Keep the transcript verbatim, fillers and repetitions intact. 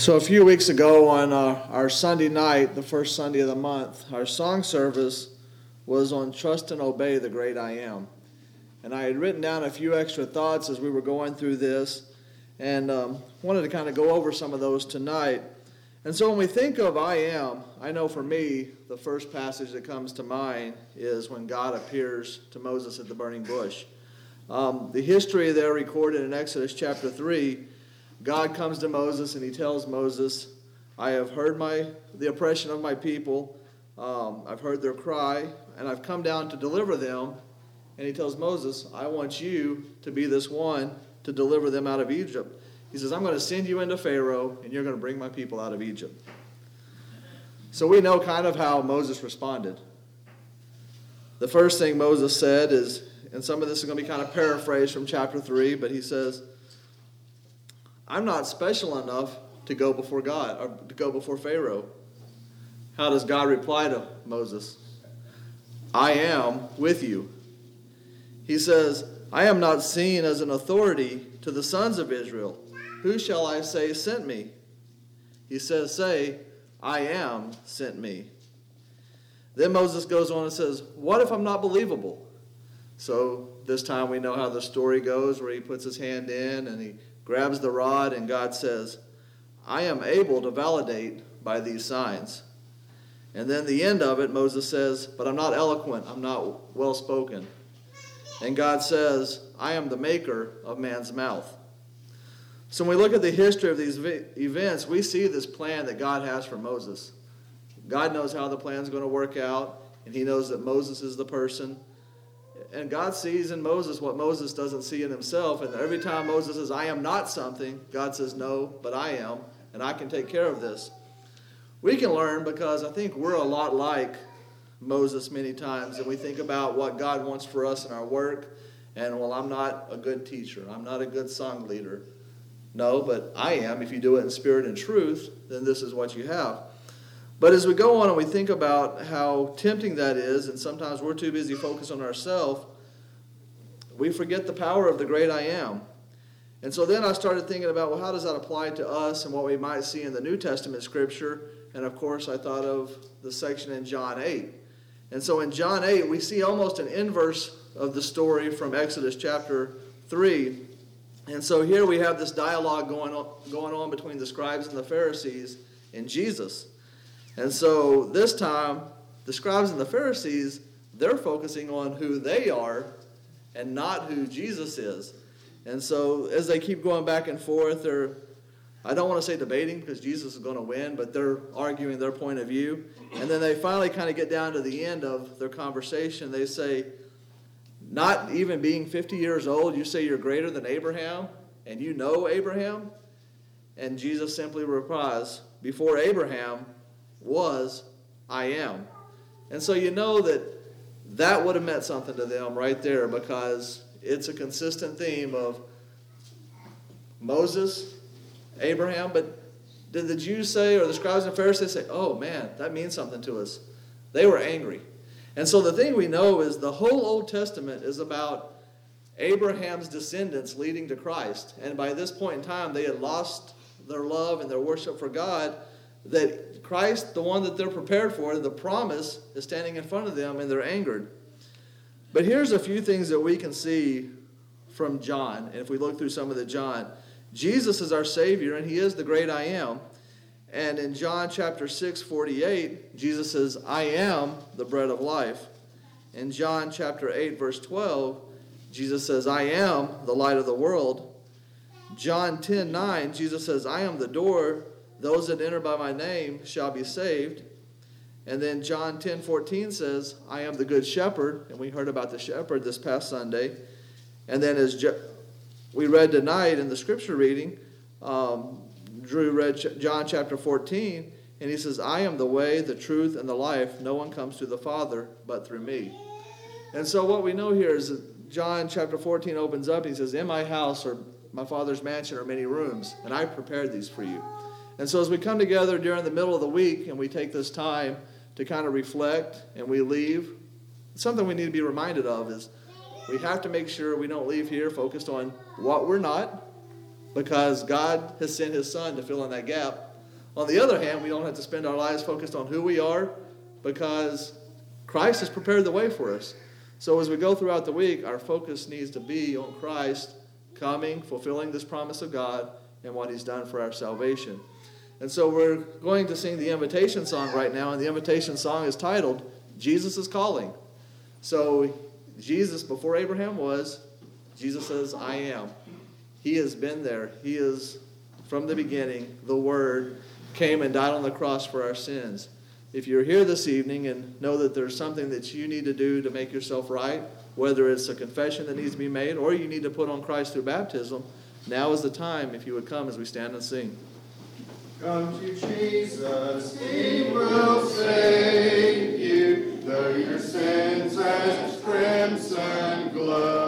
So a few weeks ago on uh, our Sunday night, the first Sunday of the month, our song service was on Trust and Obey the Great I Am. And I had written down a few extra thoughts as we were going through this and um, wanted to kind of go over some of those tonight. And so when we think of I am, I know for me, the first passage that comes to mind is when God appears to Moses at the burning bush. Um, the history there recorded in Exodus chapter three, God comes to Moses and he tells Moses, I have heard my the oppression of my people, um, I've heard their cry, and I've come down to deliver them. And he tells Moses, I want you to be this one to deliver them out of Egypt. He says, I'm going to send you into Pharaoh, and you're going to bring my people out of Egypt. So we know kind of how Moses responded. The first thing Moses said is, and some of this is going to be kind of paraphrased from chapter three, but he says, I'm not special enough to go before God, or to go before Pharaoh. How does God reply to Moses? I am with you. He says, I am not seen as an authority to the sons of Israel. Who shall I say sent me? He says, say, I am sent me. Then Moses goes on and says, what if I'm not believable? So this time we know how the story goes, where he puts his hand in and he grabs the rod, and God says, I am able to validate by these signs. And then the end of it, Moses says, but I'm not eloquent, I'm not well-spoken. And God says, I am the maker of man's mouth. So when we look at the history of these events, we see this plan that God has for Moses. God knows how the plan is going to work out, and he knows that Moses is the person. And God sees in Moses what Moses doesn't see in himself. And every time Moses says, I am not something, God says, no, but I am, and I can take care of this. We can learn because I think we're a lot like Moses many times, and we think about what God wants for us in our work, and, well, I'm not a good teacher. I'm not a good song leader. No, but I am. If you do it in spirit and truth, then this is what you have. But as we go on and we think about how tempting that is, and sometimes we're too busy focused on ourselves, we forget the power of the great I am. And so then I started thinking about, well, how does that apply to us and what we might see in the New Testament Scripture? And, of course, I thought of the section in John eight. And so in John eight, we see almost an inverse of the story from Exodus chapter three. And so here we have this dialogue going on, going on between the scribes and the Pharisees and Jesus. And so this time, the scribes and the Pharisees, they're focusing on who they are and not who Jesus is. And so as they keep going back and forth, they're, I don't want to say debating because Jesus is going to win, but they're arguing their point of view. And then they finally kind of get down to the end of their conversation. They say, not even being fifty years old, you say you're greater than Abraham, and you know Abraham? And Jesus simply replies, before Abraham was, I am. And so you know that that would have meant something to them right there, because it's a consistent theme of Moses, Abraham, but did the Jews say, or the scribes and Pharisees say, oh man, that means something to us? They were angry. And so the thing we know is the whole Old Testament is about Abraham's descendants leading to Christ. And by this point in time, they had lost their love and their worship for God, that Christ, the one that they're prepared for, the promise, is standing in front of them, and they're angered. But here's a few things that we can see from John. And if we look through some of the John, Jesus is our Savior, and he is the great I am. And in John chapter six, forty-eight, Jesus says, I am the bread of life. In John chapter eight, verse twelve, Jesus says, I am the light of the world. John ten, nine, Jesus says, I am the door. Those that enter by my name shall be saved. And then John ten, fourteen says, I am the good shepherd. And we heard about the shepherd this past Sunday. And then as Je- we read tonight in the scripture reading, um, Drew read John chapter fourteen, and he says, I am the way, the truth, and the life. No one comes to the Father but through me. And so what we know here is that John chapter fourteen opens up. He says, in my house or my Father's mansion are many rooms, and I prepared these for you. And so as we come together during the middle of the week and we take this time to kind of reflect and we leave, something we need to be reminded of is we have to make sure we don't leave here focused on what we're not, because God has sent his son to fill in that gap. On the other hand, we don't have to spend our lives focused on who we are because Christ has prepared the way for us. So as we go throughout the week, our focus needs to be on Christ coming, fulfilling this promise of God, and what he's done for our salvation. And so we're going to sing the invitation song right now, and the invitation song is titled, Jesus is Calling. So Jesus, before Abraham was, Jesus says, I am. He has been there. He is, from the beginning, the Word came and died on the cross for our sins. If you're here this evening and know that there's something that you need to do to make yourself right, whether it's a confession that needs to be made or you need to put on Christ through baptism, now is the time if you would come as we stand and sing. Come to Jesus, he will save you, though your sins as crimson glow.